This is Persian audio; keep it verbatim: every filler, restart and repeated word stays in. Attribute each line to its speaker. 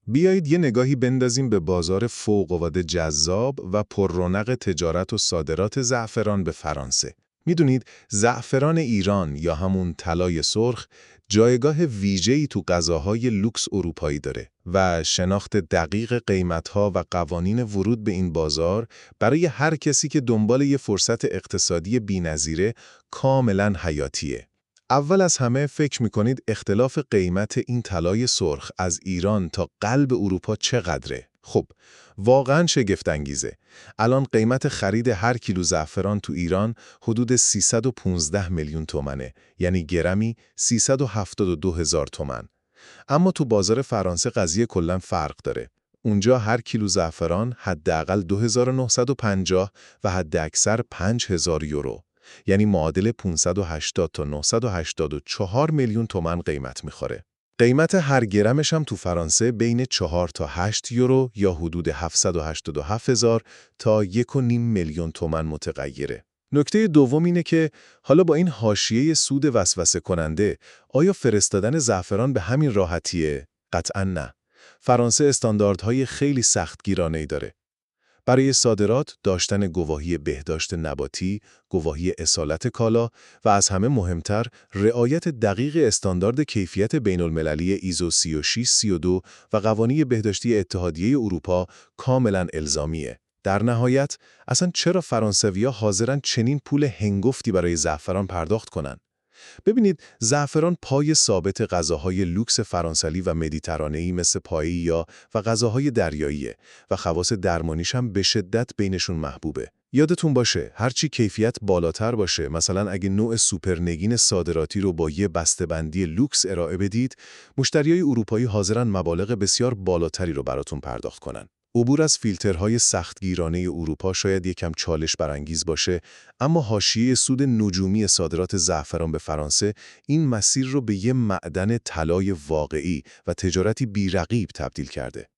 Speaker 1: بیایید یه نگاهی بندازیم به بازار فوق‌العاده جذاب و پررونق تجارت و صادرات زعفران به فرانسه. میدونید زعفران ایران یا همون طلای سرخ جایگاه ویژه‌ای تو غذاهای لوکس اروپایی داره و شناخت دقیق قیمت‌ها و قوانین ورود به این بازار برای هر کسی که دنبال یه فرصت اقتصادی بی‌نظیره کاملاً حیاتیه. اول از همه فکر می‌کنید اختلاف قیمت این طلای سرخ از ایران تا قلب اروپا چقدره؟ خب، واقعاً شگفت‌انگیزه. الان قیمت خرید هر کیلو زعفران تو ایران حدود سیصد و پانزده میلیون تومنه، یعنی گرمی سیصد و هفتاد و دو هزار تومن. اما تو بازار فرانسه قضیه کلاً فرق داره. اونجا هر کیلو زعفران حداقل دو هزار و نهصد و پنجاه و حداکثر پنج هزار یورو. یعنی معادل پانصد و هشتاد تا نهصد و هشتاد و چهار میلیون تومان قیمت میخوره. قیمت هر گرمش هم تو فرانسه بین چهار تا هشت یورو یا حدود هفتصد و هشتاد و هفت هزار تا یک و نیم میلیون تومان متغیره. نکته دوم اینه که حالا با این حاشیه سود وسوسه کننده، آیا فرستادن زعفران به همین راحتیه؟ قطعاً نه. فرانسه استانداردهای خیلی سختگیرانه‌ای داره. برای صادرات داشتن گواهی بهداشت نباتی، گواهی اصالت کالا و از همه مهمتر رعایت دقیق استاندارد کیفیت بین‌المللی ایزو سی و شش سی و دو و قوانین بهداشتی اتحادیه اروپا کاملا الزامیه. در نهایت، اصلا چرا فرانسوی‌ها حاضرن چنین پول هنگفتی برای زعفران پرداخت کنن؟ ببینید، زعفران پای ثابت غذاهای لوکس فرانسوی و مدیترانه‌ای مثل پائیا و غذاهای دریاییه و خواص درمانیش هم به شدت بینشون محبوبه. یادتون باشه هرچی کیفیت بالاتر باشه، مثلا اگه نوع سوپرنگین صادراتی رو با یه بسته‌بندی لوکس ارائه بدید، مشتریای اروپایی حاضرن مبالغ بسیار بالاتری رو براتون پرداخت کنن. عبور از فیلترهای سختگیرانه اروپا شاید یکم چالش برانگیز باشه، اما حاشیه سود نجومی صادرات زعفران به فرانسه این مسیر رو به یه معدن طلای واقعی و تجارتی بی‌رقیب تبدیل کرده.